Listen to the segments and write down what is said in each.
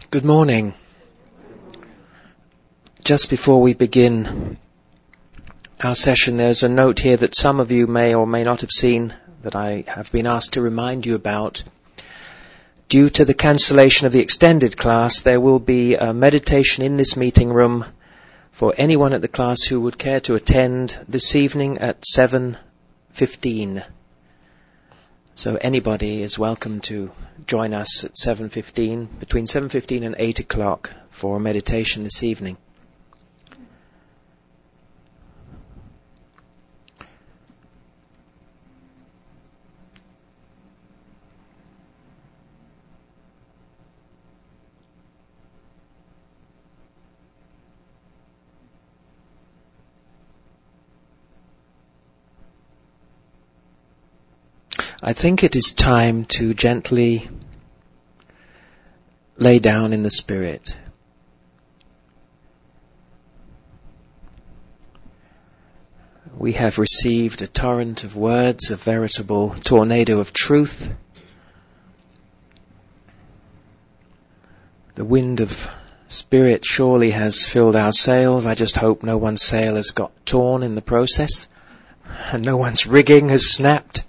Good morning. Just before we begin our session, there's a note here that some of you may or may not have seen that I have been asked to remind you about. Due to the cancellation of the extended class, there will be a meditation in this meeting room for anyone at the class who would care to attend this evening at 7:15. So anybody is welcome to join us at 7:15, between 7:15 and 8 o'clock for a meditation this evening. I think it is time to gently lay down in the Spirit. We have received a torrent of words, a veritable tornado of truth. The wind of Spirit surely has filled our sails. I just hope no one's sail has got torn in the process and no one's rigging has snapped.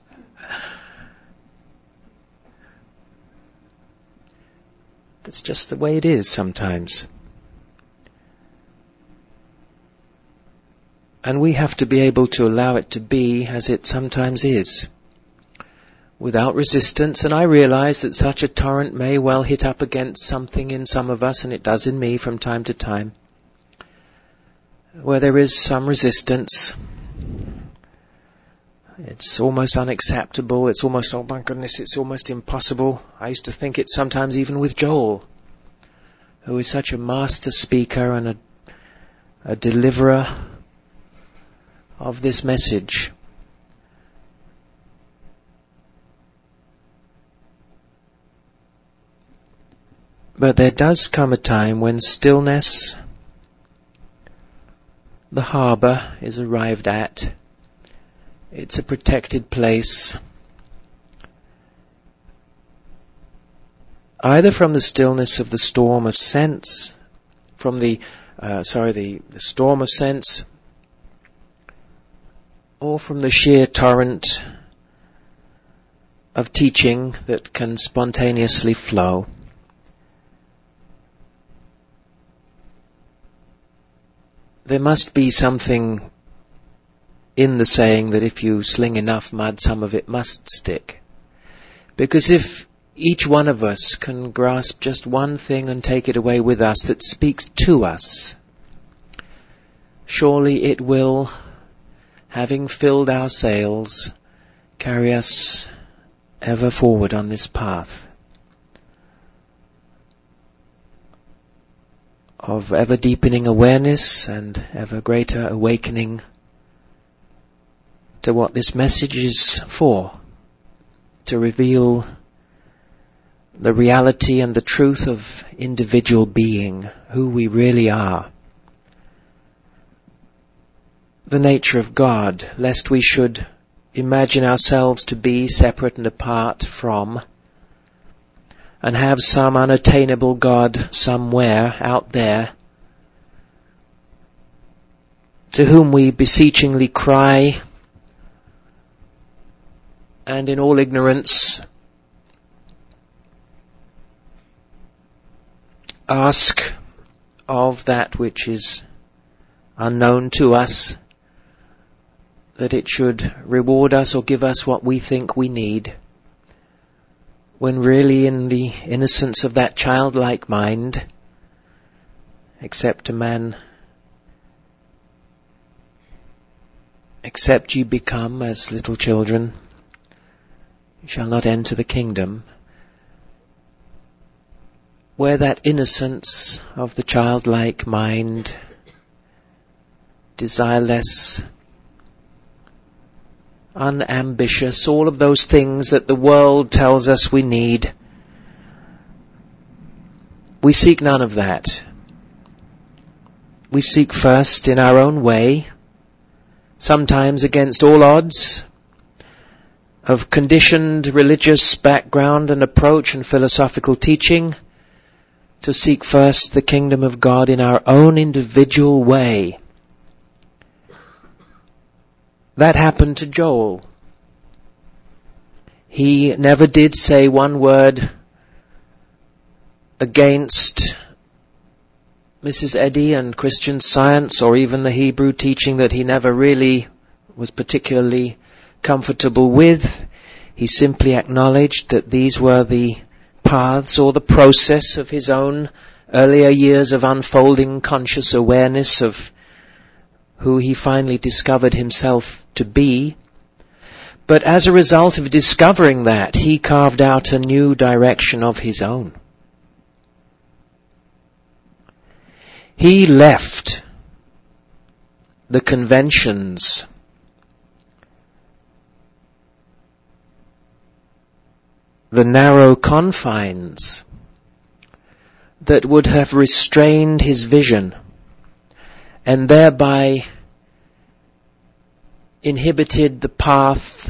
That's just the way it is sometimes. And we have to be able to allow it to be as it sometimes is, without resistance. And I realize that such a torrent may well hit up against something in some of us, and it does in me from time to time, where there is some resistance. It's almost unacceptable. It's almost, oh my goodness, it's almost impossible. I used to think it sometimes even with Joel, who is such a master speaker and a deliverer of this message. But there does come a time when stillness, the harbour, is arrived at. It's a protected place, either from the stillness of the storm of sense, from the storm of sense, or from the sheer torrent of teaching that can spontaneously flow. There must be something in the saying that if you sling enough mud, some of it must stick. Because if each one of us can grasp just one thing and take it away with us that speaks to us, surely it will, having filled our sails, carry us ever forward on this path of ever deepening awareness and ever greater awakening to what this message is for, to reveal the reality and the truth of individual being, who we really are, the nature of God, lest we should imagine ourselves to be separate and apart from, and have some unattainable God somewhere out there, to whom we beseechingly cry, and in all ignorance ask of that which is unknown to us, that it should reward us or give us what we think we need, when really in the innocence of that childlike mind, except you become as little children, you shall not enter the kingdom, where that innocence of the childlike mind, desireless, unambitious, all of those things that the world tells us we need, we seek none of that. We seek first in our own way, sometimes against all odds, of conditioned religious background and approach and philosophical teaching, to seek first the kingdom of God in our own individual way. That happened to Joel. He never did say one word against Mrs. Eddy and Christian Science, or even the Hebrew teaching that he never really was particularly comfortable with. He simply acknowledged that these were the paths or the process of his own earlier years of unfolding conscious awareness of who he finally discovered himself to be. But as a result of discovering that, he carved out a new direction of his own. He left the conventions the narrow confines that would have restrained his vision and thereby inhibited the path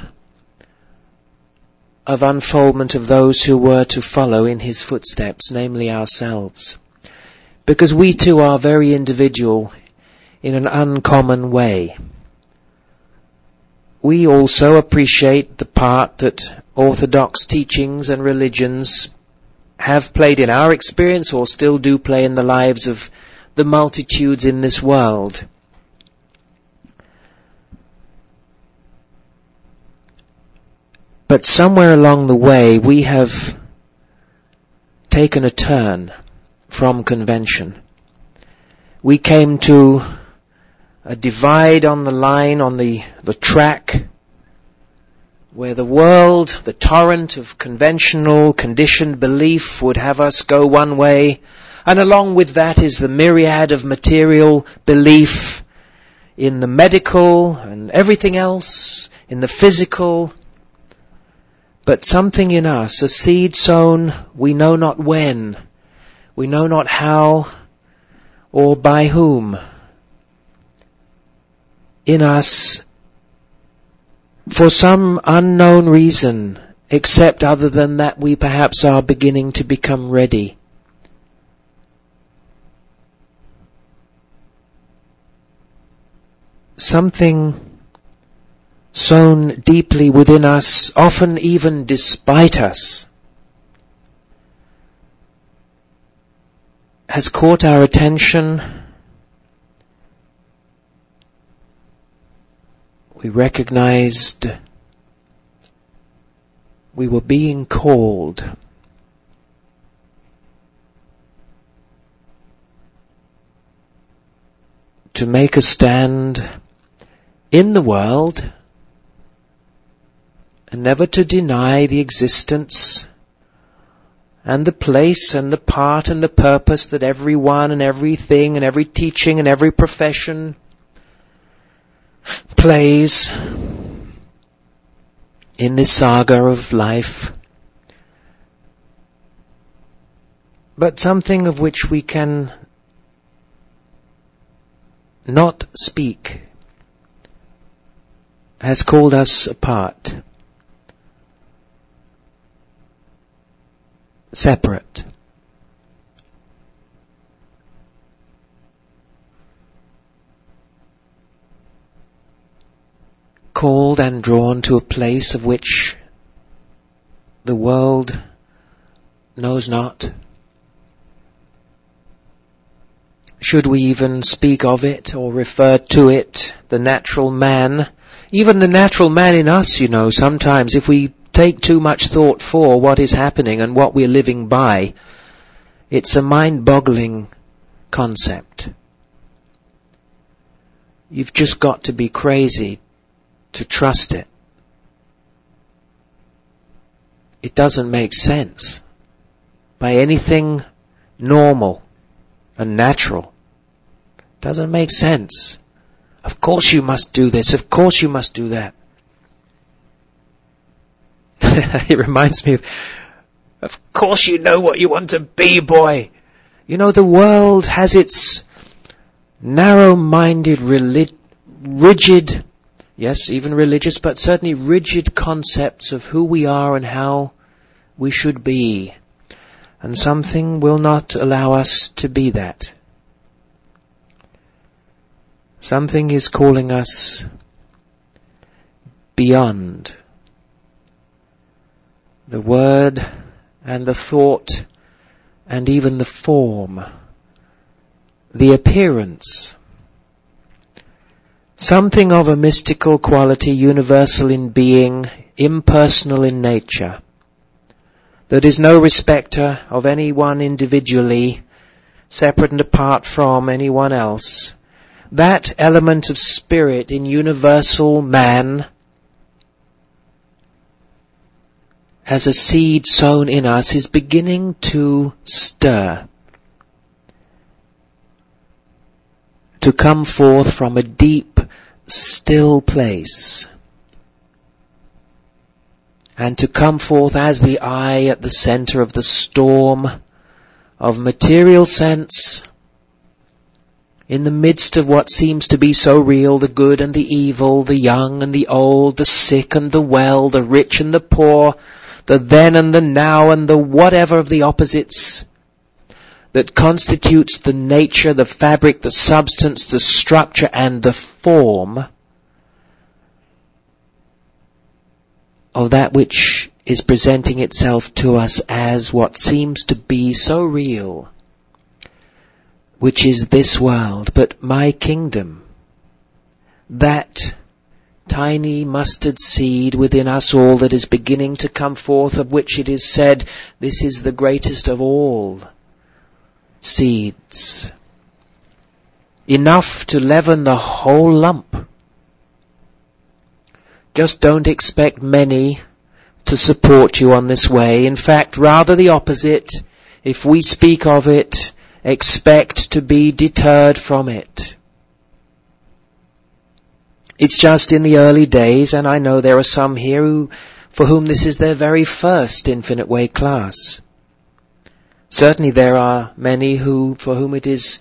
of unfoldment of those who were to follow in his footsteps, namely ourselves. Because we too are very individual in an uncommon way. We also appreciate the part that orthodox teachings and religions have played in our experience or still do play in the lives of the multitudes in this world. But somewhere along the way we have taken a turn from convention. We came to a divide on the line, on the track, where the world, the torrent of conventional, conditioned belief would have us go one way, and along with that is the myriad of material belief in the medical and everything else, in the physical. But something in us, a seed sown, we know not when, we know not how or by whom, in us, for some unknown reason, except other than that we perhaps are beginning to become ready. Something sown deeply within us, often even despite us, has caught our attention. We recognized we were being called to make a stand in the world and never to deny the existence and the place and the part and the purpose that everyone and everything and every teaching and every profession plays in this saga of life, but something of which we can not speak has called us apart, separate. Called and drawn to a place of which the world knows not. Should we even speak of it or refer to it, the natural man, even the natural man in us, sometimes if we take too much thought for what is happening and what we're living by, it's a mind-boggling concept. You've just got to be crazy to trust it. It doesn't make sense by anything normal and natural. It doesn't make sense. Of course you must do this. Of course you must do that. It reminds me of course you know what you want to be, boy. The world has its narrow-minded, rigid, yes, even religious, but certainly rigid concepts of who we are and how we should be. And something will not allow us to be that. Something is calling us beyond the word and the thought and even the form, the appearance. Something of a mystical quality, universal in being, impersonal in nature, that is no respecter of anyone individually, separate and apart from anyone else. That element of spirit in universal man, as a seed sown in us, is beginning to stir, to come forth from a deep, still place, and to come forth as the eye at the center of the storm of material sense, in the midst of what seems to be so real, the good and the evil, the young and the old, the sick and the well, the rich and the poor, the then and the now and the whatever of the opposites that constitutes the nature, the fabric, the substance, the structure and the form of that which is presenting itself to us as what seems to be so real, which is this world, but my kingdom, that tiny mustard seed within us all that is beginning to come forth, of which it is said, this is the greatest of all seeds, enough to leaven the whole lump. Just don't expect many to support you on this way. In fact, rather the opposite. If we speak of it, expect to be deterred from it. It's just in the early days, and I know there are some here for whom this is their very first Infinite Way class. Certainly there are many for whom it is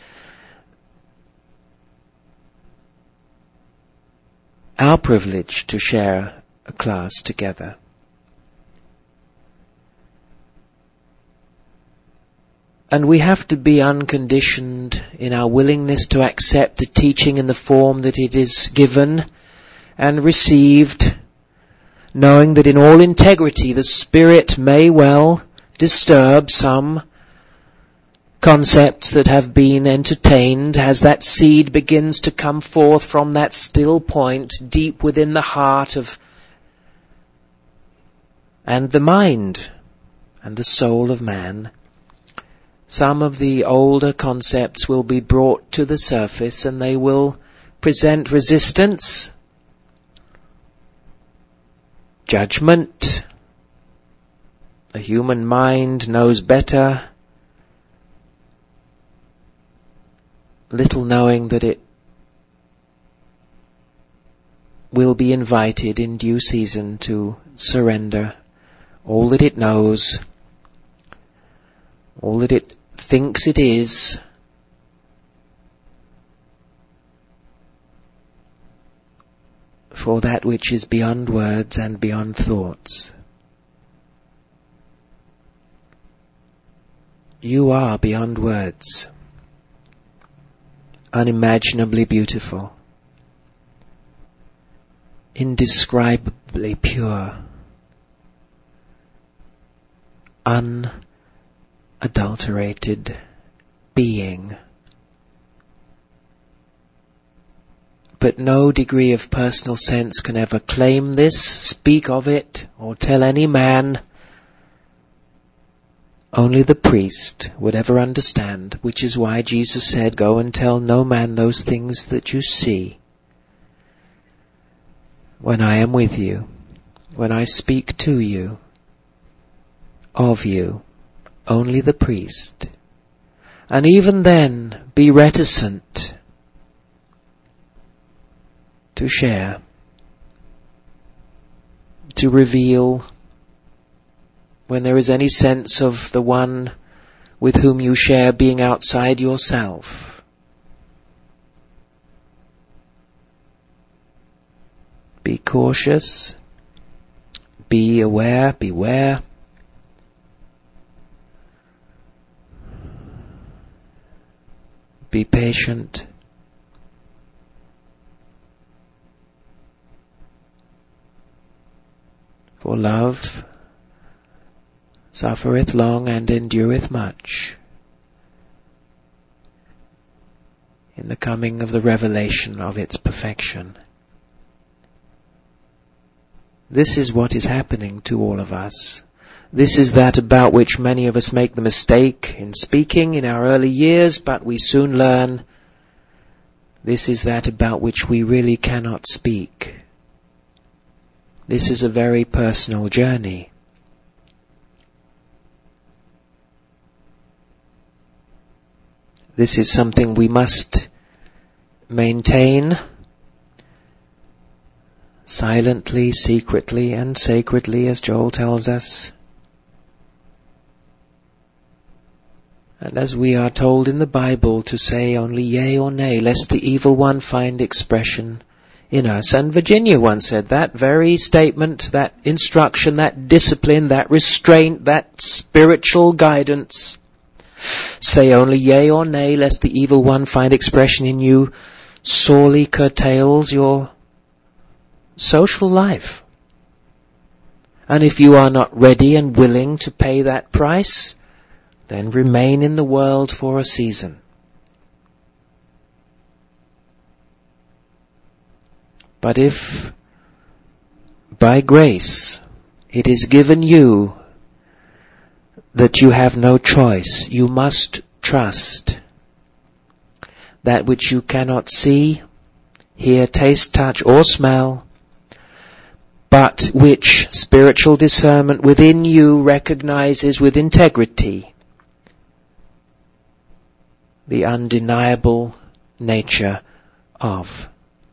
our privilege to share a class together. And we have to be unconditioned in our willingness to accept the teaching in the form that it is given and received, knowing that in all integrity the Spirit may well disturb some concepts that have been entertained as that seed begins to come forth from that still point deep within the heart of and the mind and the soul of man. Some of the older concepts will be brought to the surface and they will present resistance, judgment. The human mind knows better, little knowing that it will be invited in due season to surrender all that it knows, all that it thinks it is, for that which is beyond words and beyond thoughts. You are beyond words, unimaginably beautiful, indescribably pure, unadulterated being. But no degree of personal sense can ever claim this, speak of it, or tell any man. Only the priest would ever understand, which is why Jesus said, go and tell no man those things that you see. When I am with you, when I speak to you, of you, only the priest. And even then, be reticent to share, to reveal when there is any sense of the one with whom you share being outside yourself. Be cautious, be aware, beware. Be patient. For love suffereth long and endureth much. In the coming of the revelation of its perfection. This is what is happening to all of us. This is that about which many of us make the mistake in speaking in our early years, but we soon learn. This is that about which we really cannot speak. This is a very personal journey. This is something we must maintain silently, secretly, and sacredly, as Joel tells us. And as we are told in the Bible to say only yea or nay, lest the evil one find expression in us. And Virginia once said that very statement, that instruction, that discipline, that restraint, that spiritual guidance. Say only yea or nay, lest the evil one find expression in you, sorely curtails your social life. And if you are not ready and willing to pay that price, then remain in the world for a season. But if by grace it is given you that you have no choice, you must trust that which you cannot see, hear, taste, touch, or smell, but which spiritual discernment within you recognizes with integrity the undeniable nature of.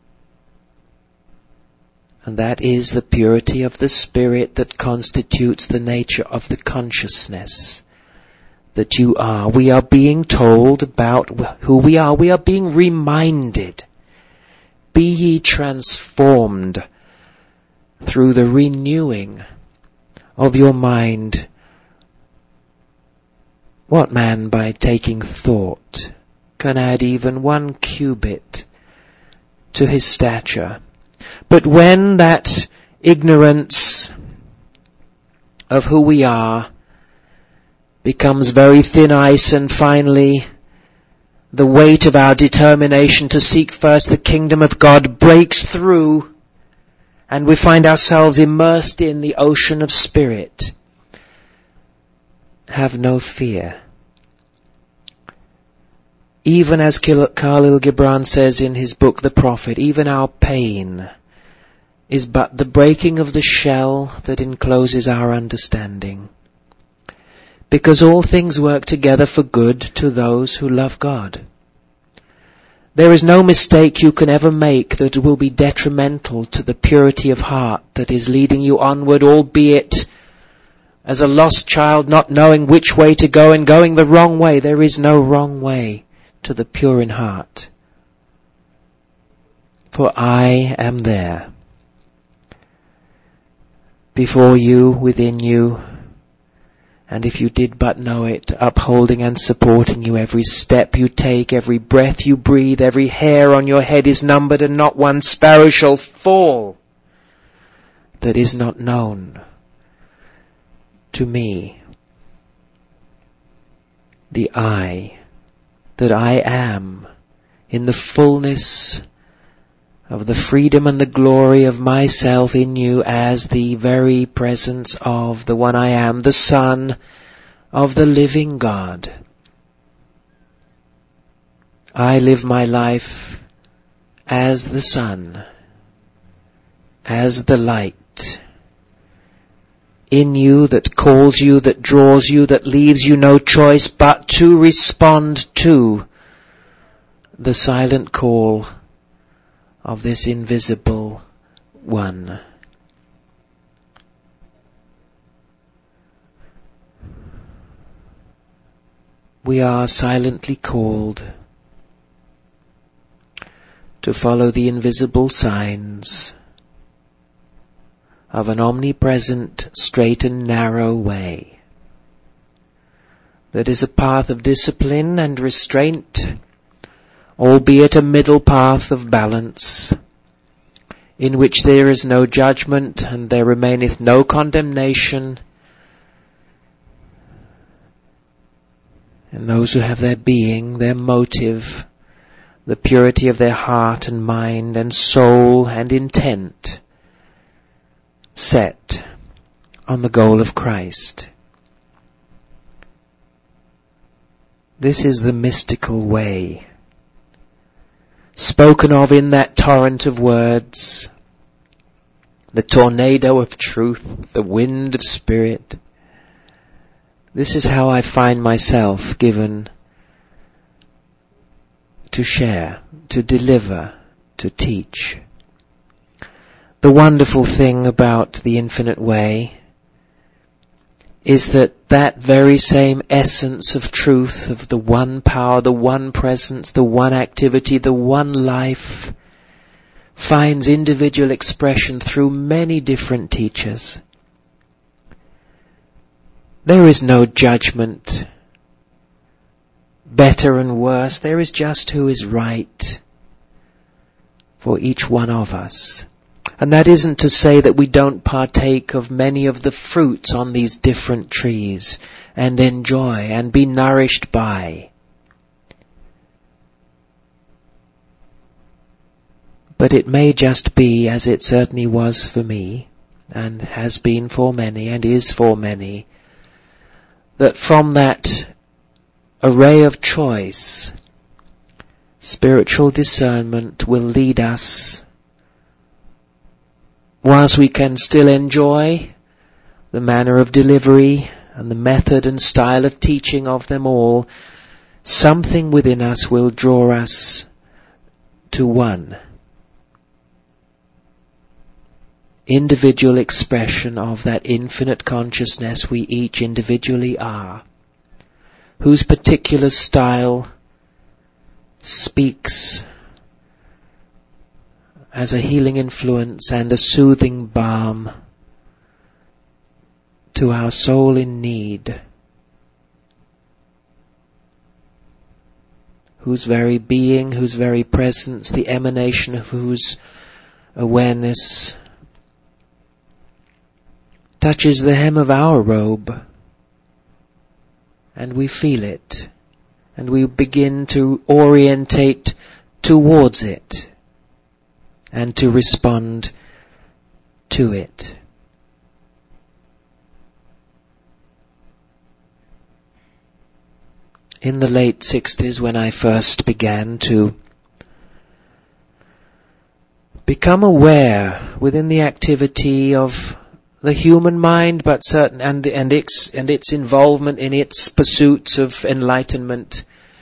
And that is the purity of the spirit that constitutes the nature of the consciousness that you are. We are being told about who we are. We are being reminded. Be ye transformed through the renewing of your mind. What man by taking thought can add even 1 cubit to his stature? But when that ignorance of who we are becomes very thin ice, and finally the weight of our determination to seek first the kingdom of God breaks through, and we find ourselves immersed in the ocean of spirit, have no fear. Even as Khalil Gibran says in his book, The Prophet, even our pain is but the breaking of the shell that encloses our understanding. Because all things work together for good to those who love God. There is no mistake you can ever make that will be detrimental to the purity of heart that is leading you onward, albeit as a lost child not knowing which way to go and going the wrong way. There is no wrong way to the pure in heart. For I am there, before you, within you, and if you did but know it, upholding and supporting you every step you take, every breath you breathe, every hair on your head is numbered, and not one sparrow shall fall that is not known to me. The I, that I am, in the fullness of the freedom and the glory of myself in you as the very presence of the one I am, the Son of the living God. I live my life as the Son, as the light in you that calls you, that draws you, that leaves you no choice but to respond to the silent call of this invisible one. We are silently called to follow the invisible signs of an omnipresent, straight and narrow way that is a path of discipline and restraint, albeit a middle path of balance, in which there is no judgment and there remaineth no condemnation. And those who have their being, their motive, the purity of their heart and mind and soul and intent set on the goal of Christ. This is the mystical way, spoken of in that torrent of words, the tornado of truth, the wind of spirit. This is how I find myself given to share, to deliver, to teach. The wonderful thing about the infinite way is that that very same essence of truth, of the one power, the one presence, the one activity, the one life, finds individual expression through many different teachers. There is no judgment, better and worse. There is just who is right for each one of us. And that isn't to say that we don't partake of many of the fruits on these different trees and enjoy and be nourished by. But it may just be, as it certainly was for me, and has been for many, and is for many, that from that array of choice, spiritual discernment will lead us, whilst we can still enjoy the manner of delivery and the method and style of teaching of them all, something within us will draw us to one individual expression of that infinite consciousness we each individually are, whose particular style speaks as a healing influence and a soothing balm to our soul in need, whose very being, whose very presence, the emanation of whose awareness touches the hem of our robe, and we feel it, and we begin to orientate towards it, and to respond to it. In the late 60s, when I first began to become aware within the activity of the human mind, but certain and its involvement in its pursuits of enlightenment,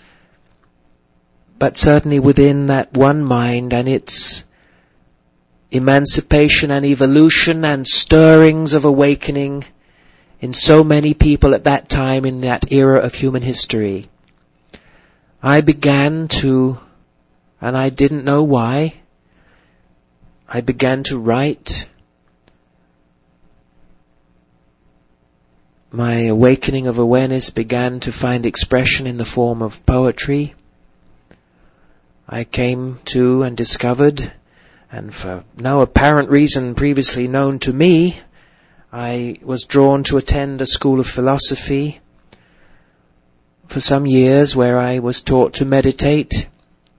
but certainly within that one mind and its emancipation and evolution and stirrings of awakening in so many people at that time in that era of human history, I began to, and I didn't know why, I began to write. My awakening of awareness began to find expression in the form of poetry. I came to and discovered, and for no apparent reason previously known to me, I was drawn to attend a school of philosophy for some years where I was taught to meditate.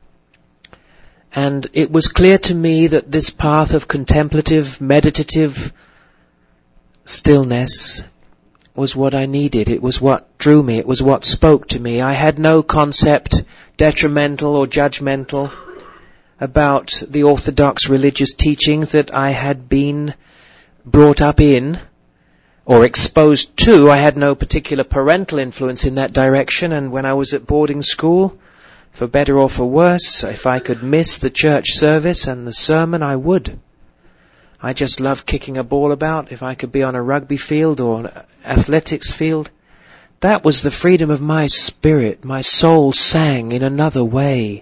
And it was clear to me that this path of contemplative, meditative stillness was what I needed. It was what drew me. It was what spoke to me. I had no concept, detrimental or judgmental, about the orthodox religious teachings that I had been brought up in or exposed to. I had no particular parental influence in that direction, and when I was at boarding school, for better or for worse, if I could miss the church service and the sermon, I would. I just loved kicking a ball about. If I could be on a rugby field or an athletics field, that was the freedom of my spirit. My soul sang in another way.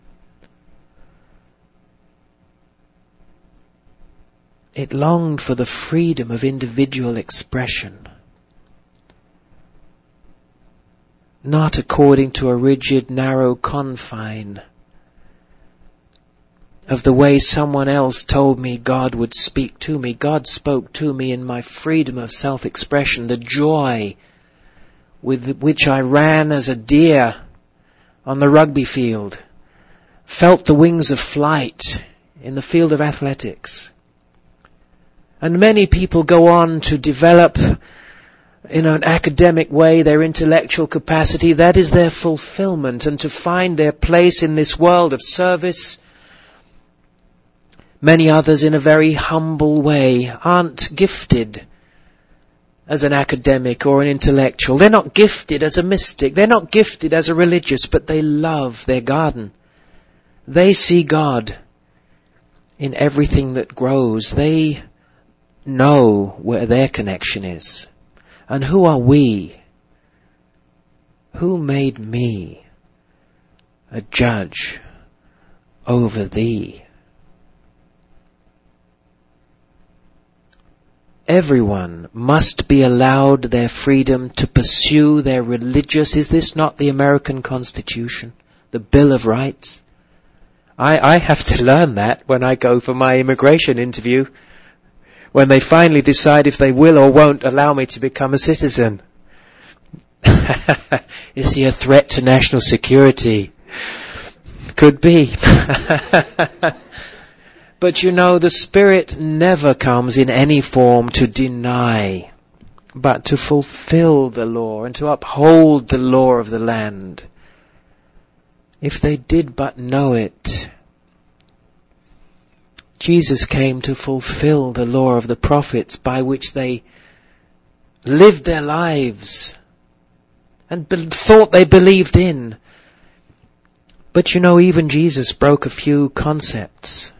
It longed for the freedom of individual expression, not according to a rigid, narrow confine of the way someone else told me God would speak to me. God spoke to me in my freedom of self-expression, the joy with which I ran as a deer on the rugby field, felt the wings of flight in the field of athletics. And many people go on to develop in an academic way their intellectual capacity. That is their fulfillment, and to find their place in this world of service. Many others in a very humble way aren't gifted as an academic or an intellectual. They're not gifted as a mystic. They're not gifted as a religious, but they love their garden. They see God in everything that grows. They know where their connection is. And who are we? Who made me a judge over thee? Everyone must be allowed their freedom to pursue their religious. Is this not the American Constitution? The Bill of Rights? I have to learn that when I go for my immigration interview, when they finally decide if they will or won't allow me to become a citizen. Is he a threat to national security? Could be. But you know, the Spirit never comes in any form to deny, but to fulfill the law and to uphold the law of the land. If they did but know it. Jesus came to fulfill the law of the prophets by which they lived their lives and thought they believed in. But you know, even Jesus broke a few concepts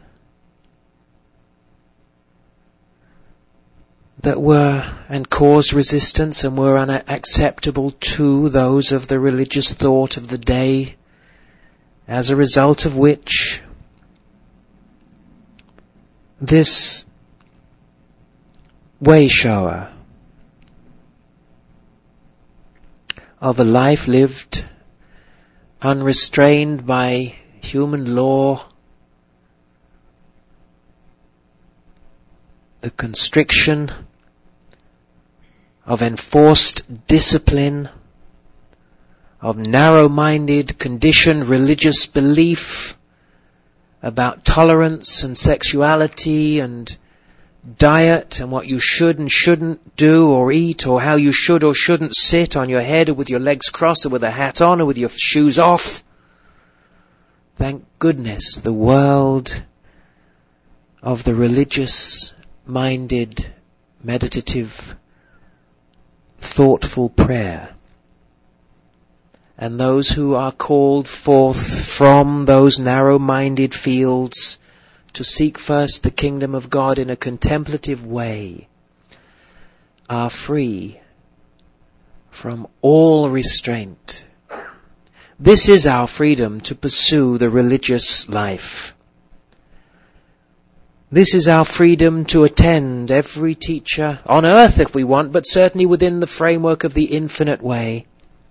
that were and caused resistance and were unacceptable to those of the religious thought of the day, as a result of which this way shower of a life lived unrestrained by human law, the constriction of enforced discipline, of narrow-minded, conditioned religious belief about tolerance and sexuality and diet and what you should and shouldn't do or eat, or how you should or shouldn't sit on your head or with your legs crossed or with a hat on or with your shoes off. Thank goodness the world of the religious-minded, meditative, thoughtful prayer, and those who are called forth from those narrow-minded fields to seek first the kingdom of God in a contemplative way, are free from all restraint. This is our freedom to pursue the religious life. This is our freedom to attend every teacher on earth if we want, but certainly within the framework of the infinite way.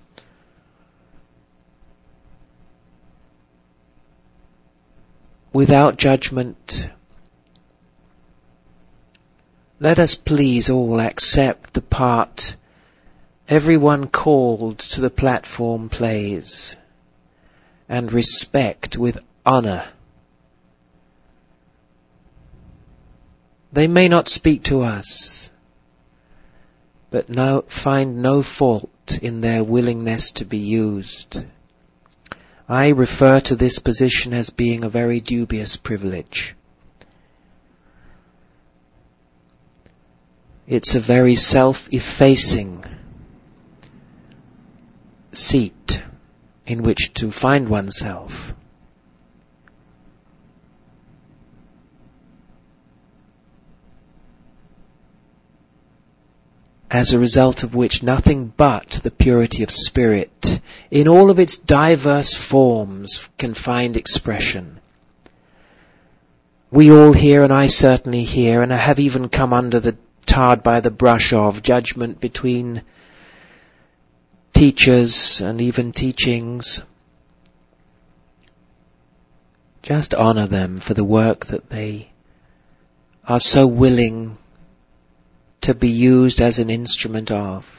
Without judgment. Let us please all accept the part everyone called to the platform plays, and respect with honor. They may not speak to us, but find no fault in their willingness to be used. I refer to this position as being a very dubious privilege. It's a very self-effacing seat in which to find oneself. As a result of which nothing but the purity of spirit, in all of its diverse forms, can find expression. We all hear, and I certainly hear, and I have even come under the tarred by the brush of judgment between teachers and even teachings. Just honor them for the work that they are so willing to be used as an instrument of.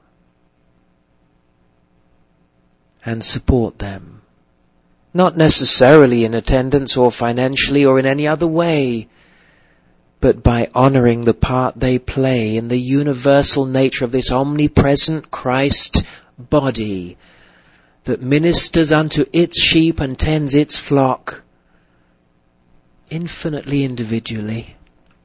And support them. Not necessarily in attendance or financially or in any other way, but by honoring the part they play in the universal nature of this omnipresent Christ body that ministers unto its sheep and tends its flock infinitely individually.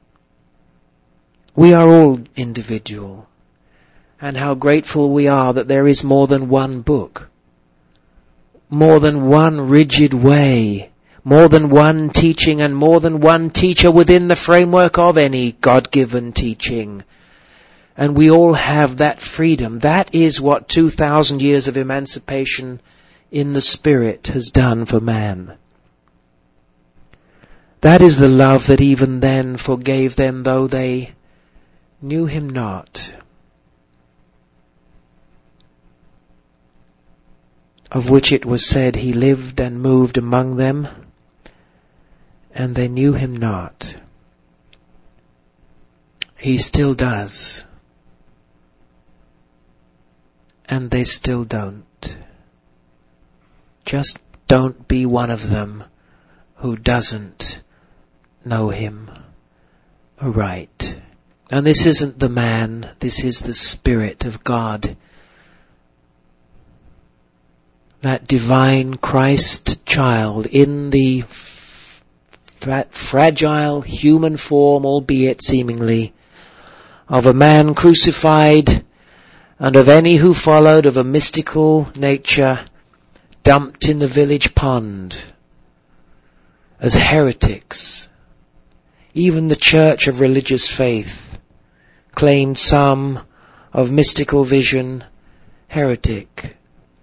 We are all individual, and how grateful we are that there is more than one book, more than one rigid way, more than one teaching and more than one teacher within the framework of any God-given teaching. And we all have that freedom. That is what 2,000 years of emancipation in the Spirit has done for man. That is the love that even then forgave them though they knew him not. Of which it was said, he lived and moved among them, and they knew him not. He still does. And they still don't. Just don't be one of them who doesn't know him aright. And this isn't the man, this is the Spirit of God. That divine Christ child in the fragile human form, albeit seemingly, of a man crucified and of any who followed, of a mystical nature, dumped in the village pond as heretics. Even the church of religious faith claimed some of mystical vision, heretic.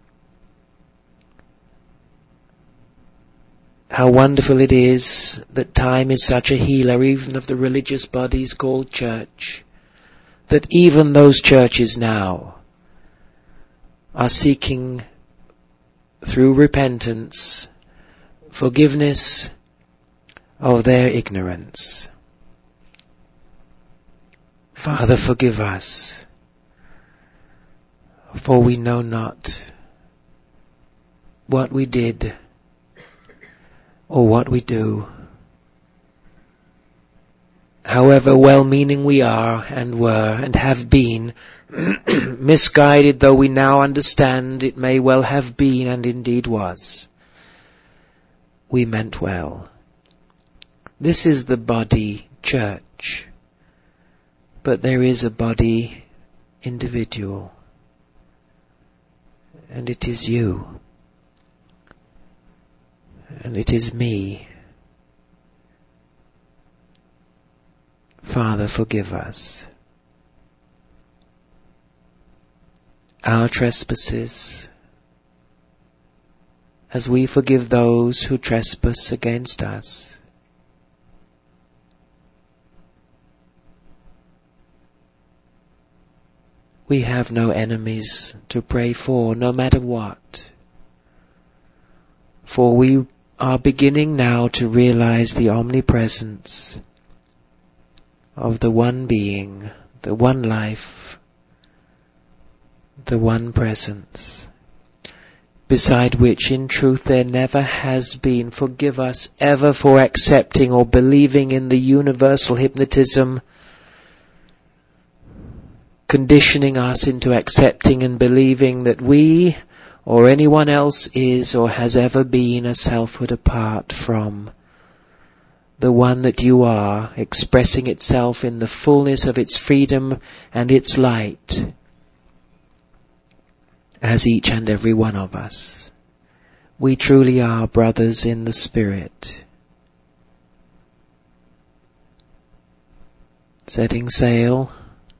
How wonderful it is that time is such a healer even of the religious bodies called church, that even those churches now are seeking through repentance forgiveness of their ignorance. Father, forgive us, for we know not what we did or what we do. However well-meaning we are and were and have been, misguided though we now understand it may well have been and indeed was, we meant well. This is the body church, but there is a body individual, and it is you. And it is me. Father, forgive us our trespasses as we forgive those who trespass against us. We have no enemies to pray for, no matter what. For we are beginning now to realize the omnipresence of the one being, the one life, the one presence, beside which in truth there never has been. Forgive us ever for accepting or believing in the universal hypnotism, conditioning us into accepting and believing that we or anyone else is or has ever been a selfhood apart from the one that you are, expressing itself in the fullness of its freedom and its light as each and every one of us. We truly are brothers in the Spirit, setting sail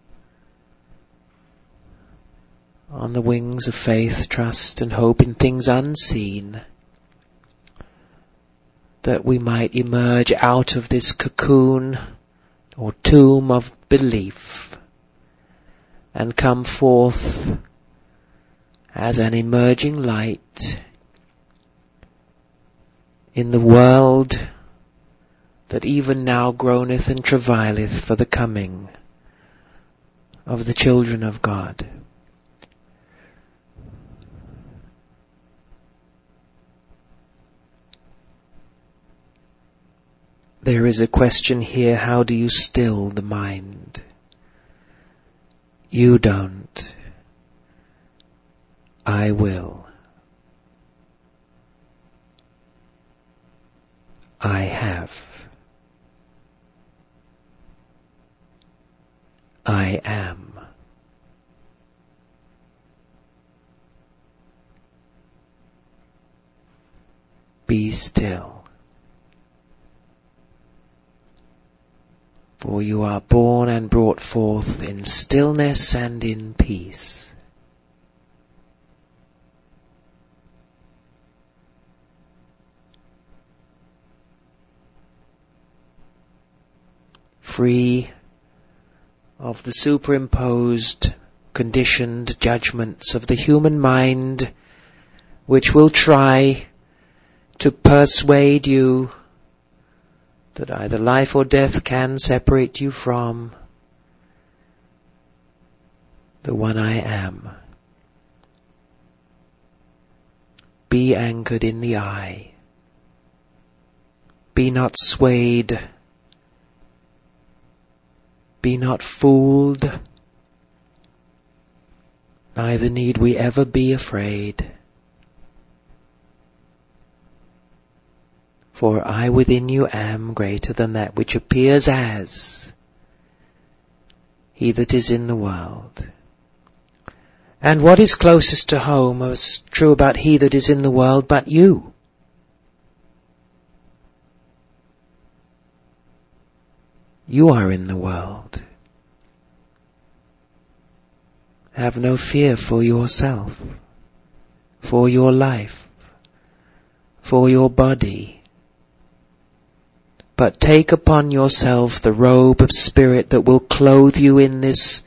on the wings of faith, trust and hope in things unseen, that we might emerge out of this cocoon or tomb of belief and come forth as an emerging light in the world that even now groaneth and travaileth for the coming of the children of God. There is a question here, how do you still the mind? You don't. I will. I have. I am. Be still. For you are born and brought forth in stillness and in peace. Free of the superimposed, conditioned judgments of the human mind, which will try to persuade you that either life or death can separate you from the one I am. Be anchored in the I. Be not swayed. Be not fooled. Neither need we ever be afraid. For I within you am greater than that which appears as he that is in the world. And what is closest to home is true about he that is in the world but you? You are in the world. Have no fear for yourself, for your life, for your body. But take upon yourself the robe of spirit that will clothe you in this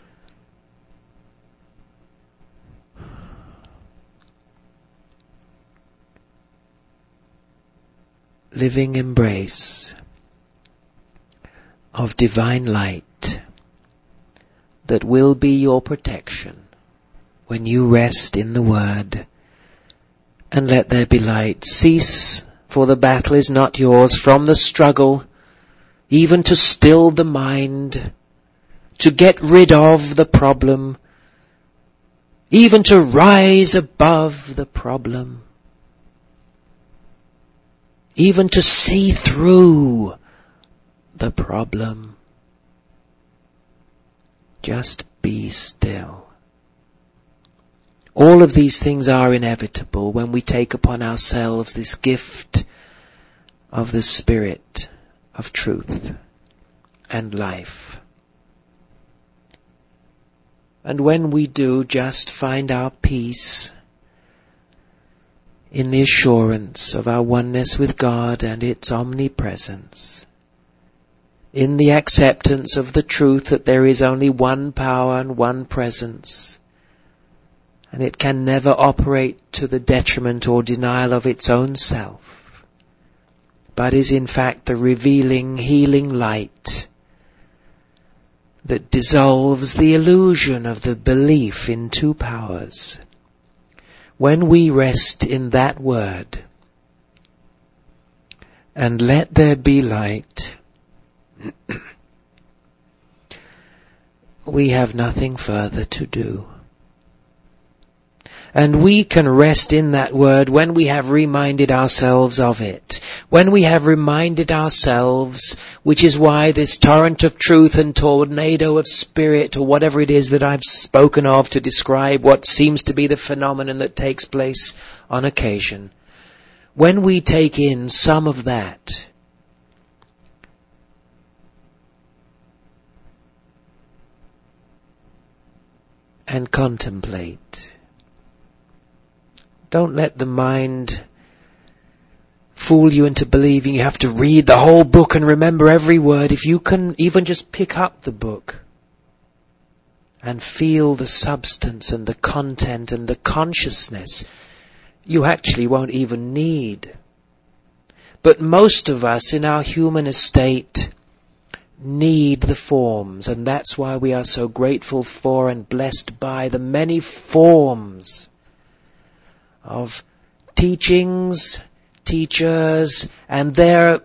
living embrace of divine light that will be your protection when you rest in the Word. And let there be light. Cease, for the battle is not yours, from the struggle, even to still the mind, to get rid of the problem, even to rise above the problem, even to see through the problem. Just be still. All of these things are inevitable when we take upon ourselves this gift of the Spirit of truth and life. And when we do, just find our peace in the assurance of our oneness with God and its omnipresence, in the acceptance of the truth that there is only one power and one presence, and it can never operate to the detriment or denial of its own self, but is in fact the revealing, healing light that dissolves the illusion of the belief in two powers. When we rest in that word and let there be light, we have nothing further to do. And we can rest in that word when we have reminded ourselves of it. When we have reminded ourselves, which is why this torrent of truth and tornado of spirit, or whatever it is that I've spoken of to describe what seems to be the phenomenon that takes place on occasion. When we take in some of that, and contemplate. Don't let the mind fool you into believing you have to read the whole book and remember every word. If you can even just pick up the book and feel the substance and the content and the consciousness, you actually won't even need But most of us in our human estate need the forms, and that's why we are so grateful for and blessed by the many forms of teachings, teachers, and their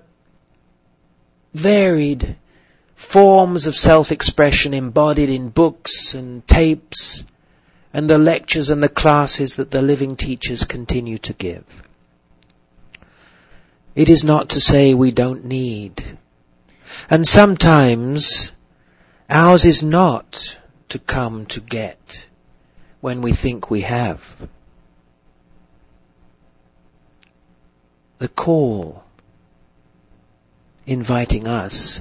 varied forms of self-expression embodied in books and tapes and the lectures and the classes that the living teachers continue to give. It is not to say we don't need. And sometimes ours is not to come to get when we think we have. The call inviting us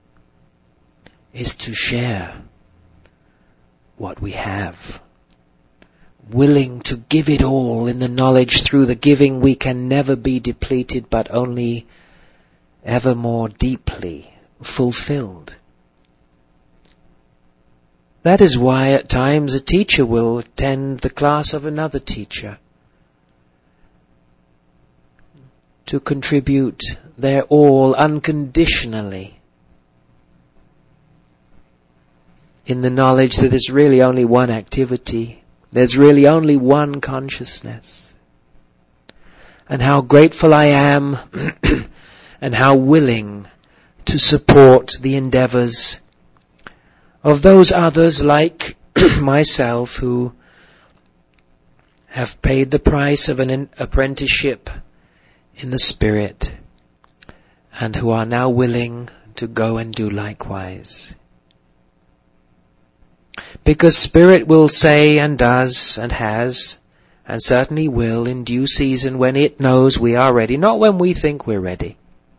is to share what we have, willing to give it all in the knowledge through the giving we can never be depleted but only ever more deeply fulfilled. That is why at times a teacher will attend the class of another teacher to contribute their all unconditionally in the knowledge that there's really only one activity, there's really only one consciousness. And how grateful I am and how willing to support the endeavors of those others like myself who have paid the price of an apprenticeship in the Spirit and who are now willing to go and do likewise. Because Spirit will say and does and has and certainly will in due season when it knows we are ready, not when we think we're ready.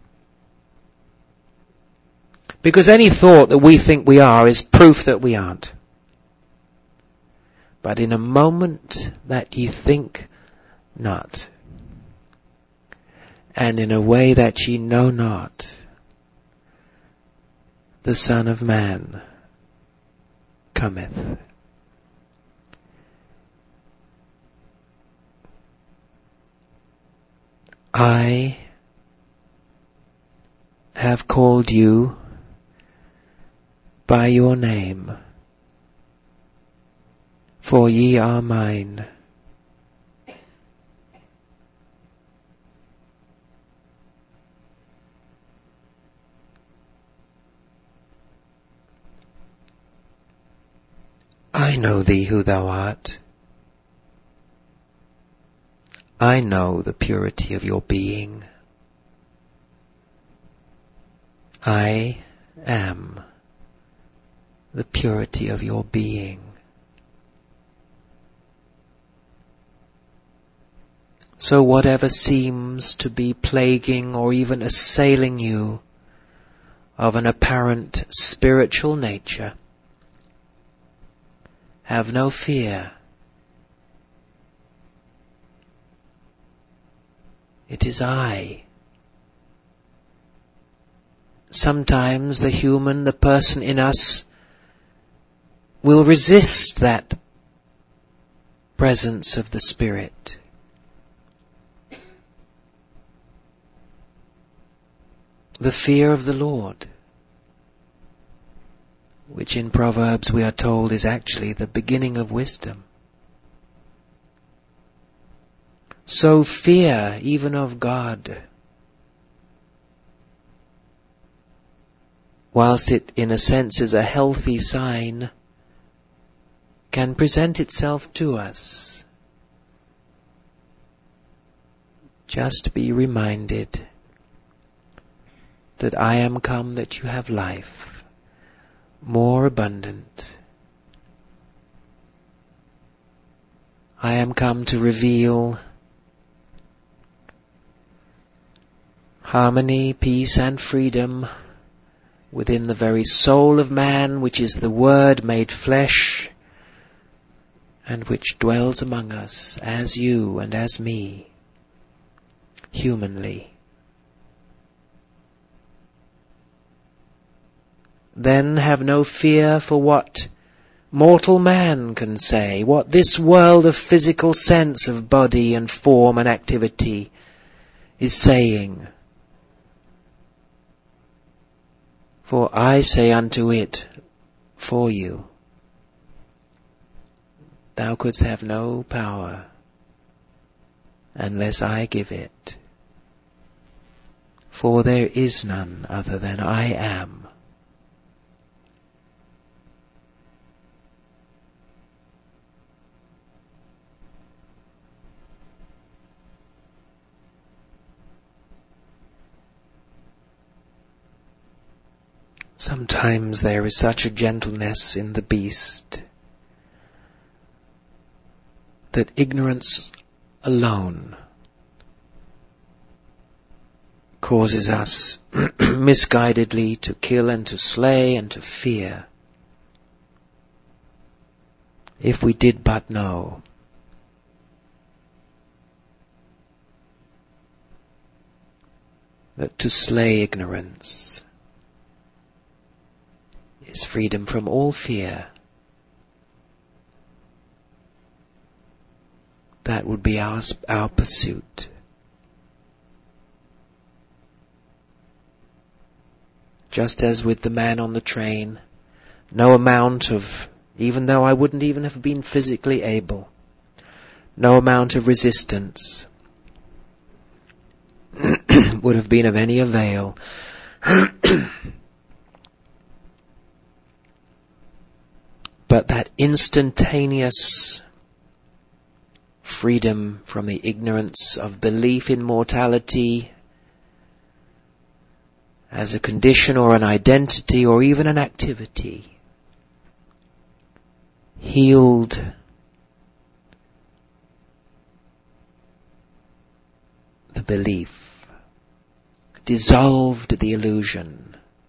Because any thought that we think we are is proof that we aren't. But in a moment that ye think not, and in a way that ye know not, the Son of Man cometh. I have called you by your name, for ye are mine. I know thee who thou art. I know the purity of your being. I am the purity of your being. So whatever seems to be plaguing or even assailing you of an apparent spiritual nature, have no fear. It is I. Sometimes the human, the person in us, will resist that presence of the Spirit. The fear of the Lord, which in Proverbs we are told is actually the beginning of wisdom. So fear even of God, whilst it in a sense is a healthy sign, can present itself to us. Just be reminded that I am come that you have life, more abundant. I am come to reveal harmony, peace and freedom within the very soul of man, which is the Word made flesh and which dwells among us as you and as me, humanly. Then have no fear for what mortal man can say, what this world of physical sense of body and form and activity is saying For I say unto it for you, thou couldst have no power unless I give it. For there is none other than I am. Sometimes there is such a gentleness in the beast that ignorance alone causes us misguidedly to kill and to slay and to fear. If we did but know that to slay ignorance is freedom from all fear, that would be our pursuit. Just as with the man on the train, no amount of, even though I wouldn't even have been physically able, no amount of resistance would have been of any avail. But that instantaneous freedom from the ignorance of belief in mortality as a condition or an identity or even an activity healed the belief, dissolved the illusion,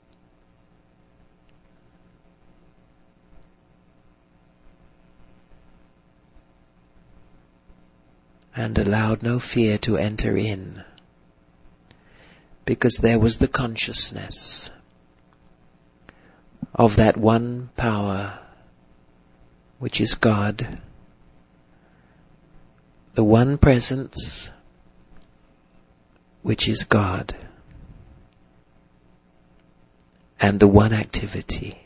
and allowed no fear to enter in, because there was the consciousness of that one power which is God, the one presence which is God, and the one activity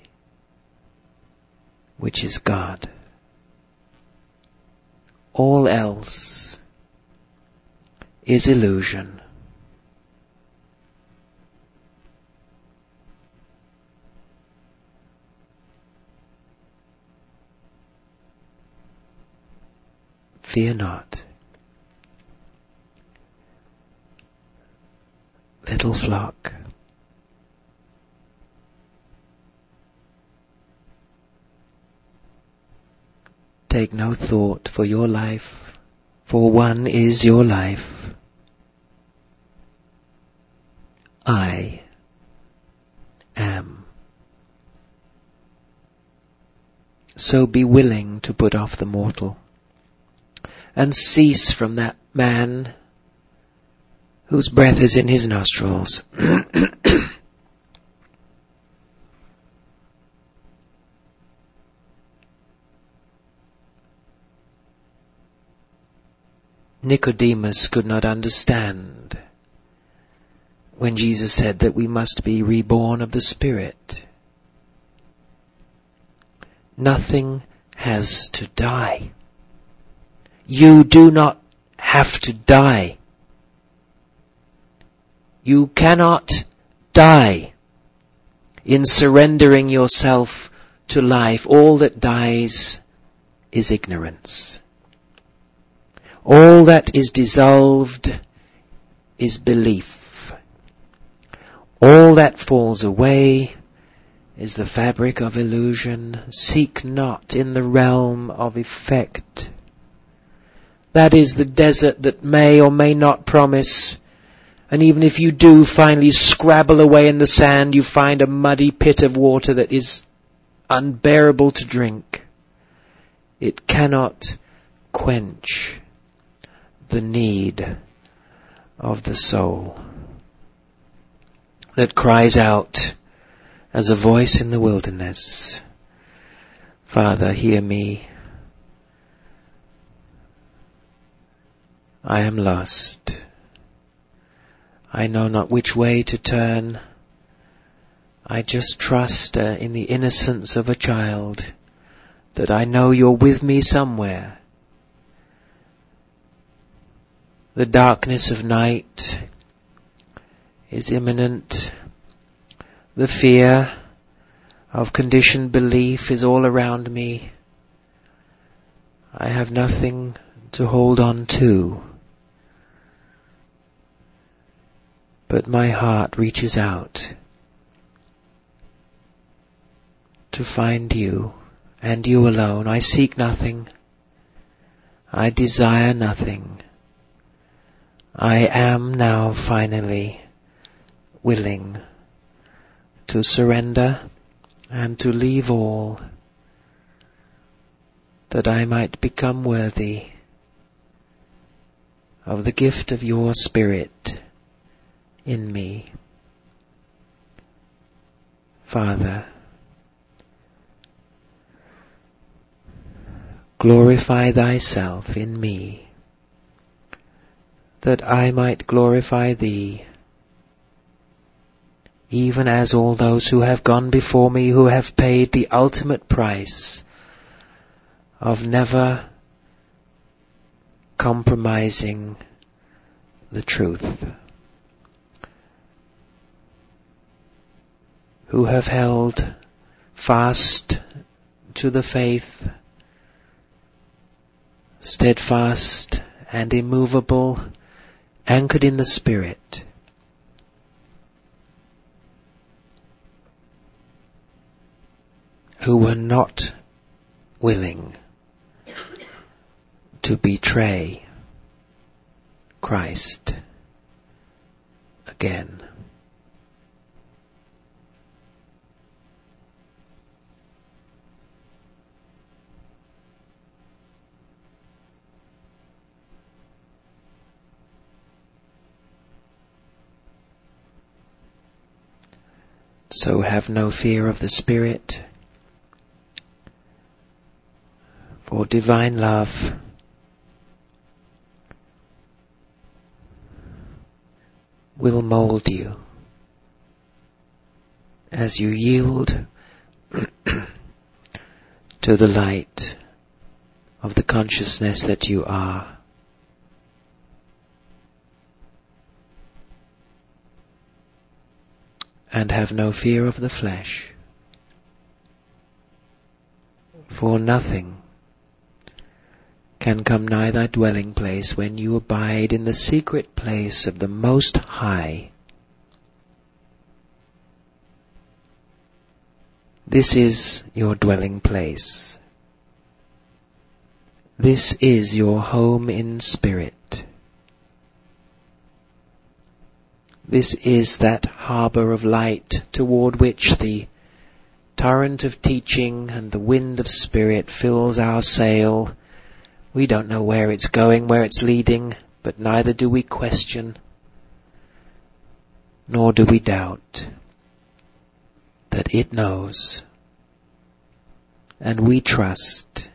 which is God. All else is illusion. Fear not, little flock. Take no thought for your life, for one is your life. I am. So be willing to put off the mortal and cease from that man whose breath is in his nostrils. Nicodemus could not understand when Jesus said that we must be reborn of the Spirit. Nothing has to die. You do not have to die. You cannot die in surrendering yourself to life. All that dies is ignorance. All that is dissolved is belief. All that falls away is the fabric of illusion. Seek not in the realm of effect. That is the desert that may or may not promise. And even if you do finally scrabble away in the sand, you find a muddy pit of water that is unbearable to drink. It cannot quench the need of the soul that cries out as a voice in the wilderness, Father, hear me. I am lost. I know not which way to turn. I just trust in the innocence of a child that I know you're with me somewhere. The darkness of night is imminent. The fear of conditioned belief is all around me. I have nothing to hold on to. But my heart reaches out to find you and you alone. I seek nothing. I desire nothing. I am now finally willing to surrender and to leave all, that I might become worthy of the gift of your Spirit in me. Father, glorify thyself in me, that I might glorify thee, even as all those who have gone before me, who have paid the ultimate price of never compromising the truth, who have held fast to the faith, steadfast and immovable, anchored in the Spirit, who were not willing to betray Christ again. So have no fear of the Spirit, for divine love will mold you as you yield to the light of the consciousness that you are. And have no fear of the flesh, for nothing can come nigh thy dwelling place when you abide in the secret place of the Most High. This is your dwelling place. This is your home in spirit. This is that harbour of light toward which the torrent of teaching and the wind of spirit fills our sail. We don't know where it's going, where it's leading, but neither do we question, nor do we doubt that it knows, and we trust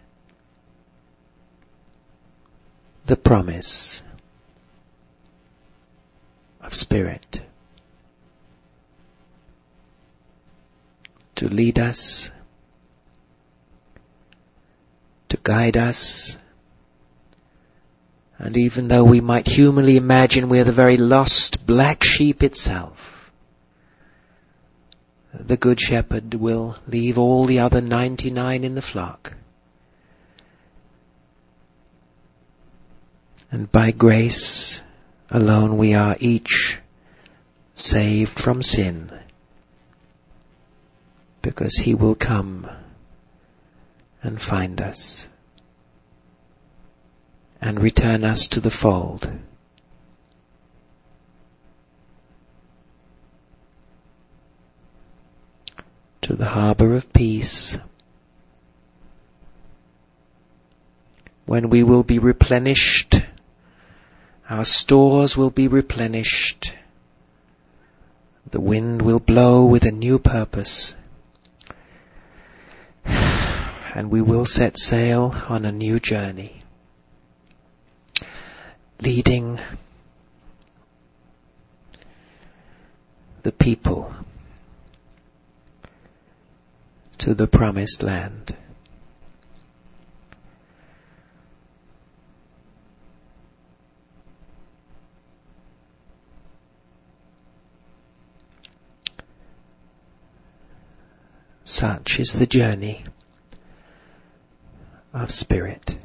the promise of Spirit to lead us, to guide us, and even though we might humanly imagine we are the very lost black sheep itself, the Good Shepherd will leave all the other 99 in the flock, and by grace alone we are each saved from sin, because he will come and find us and return us to the fold. To the harbour of peace, when we will be replenished, our stores will be replenished, the wind will blow with a new purpose, and we will set sail on a new journey, leading the people to the promised land. Such is the journey of spirit.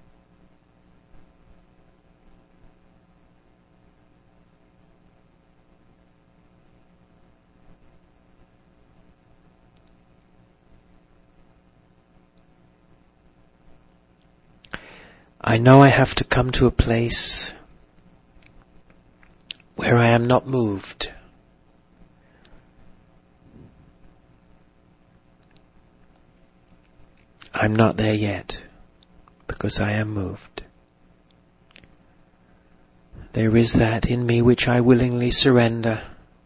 I know I have to come to a place where I am not moved. I'm not there yet, because I am moved. There is that in me which I willingly surrender.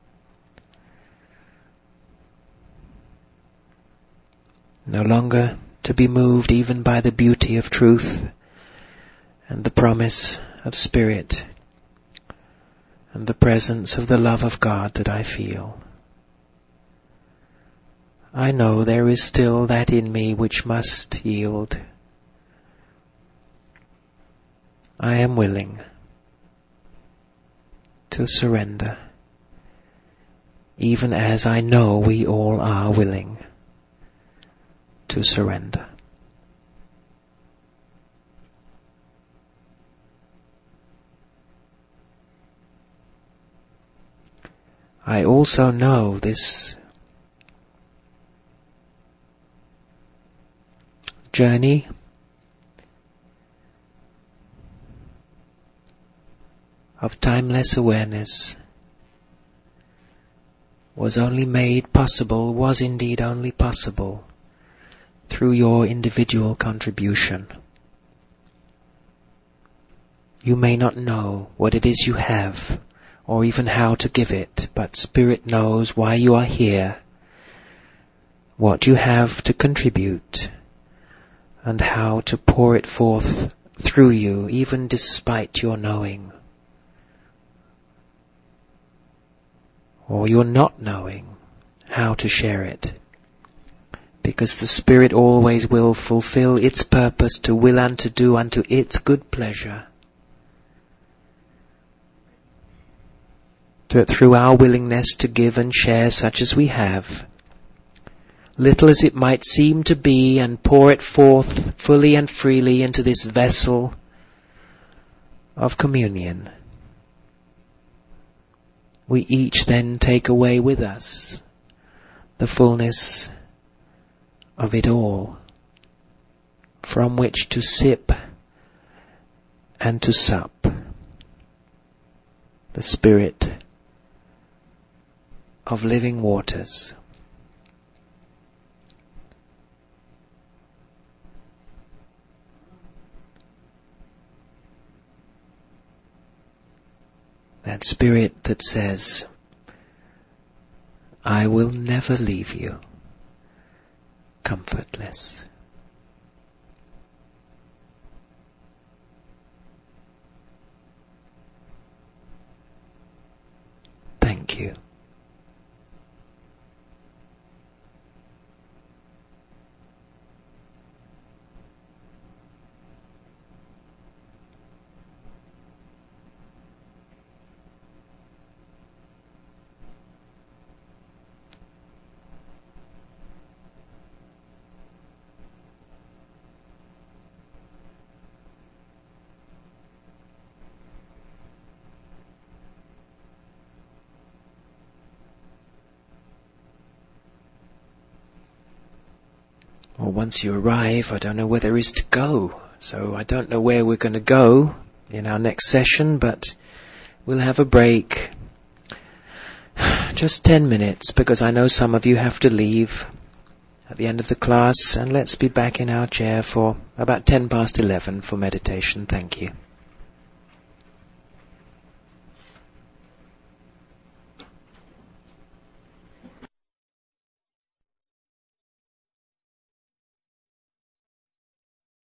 No longer to be moved even by the beauty of truth and the promise of spirit and the presence of the love of God that I feel. I know there is still that in me which must yield. I am willing to surrender, even as I know we all are willing to surrender. I also know this journey of timeless awareness was indeed only possible through your individual contribution. You may not know what it is you have, or even how to give it, but Spirit knows why you are here, what you have to contribute, and how to pour it forth through you, even despite your knowing, or your not knowing how to share it. Because the Spirit always will fulfill its purpose to will and to do unto its good pleasure. That through our willingness to give and share such as we have, little as it might seem to be, and pour it forth fully and freely into this vessel of communion, we each then take away with us the fullness of it all, from which to sip and to sup the Spirit of living waters. That Spirit that says, I will never leave you comfortless. Thank you. Well, once you arrive, I don't know where there is to go. So I don't know where we're going to go in our next session, but we'll have a break. Just 10 minutes, because I know some of you have to leave at the end of the class, and let's be back in our chair for about 11:10 for meditation. Thank you.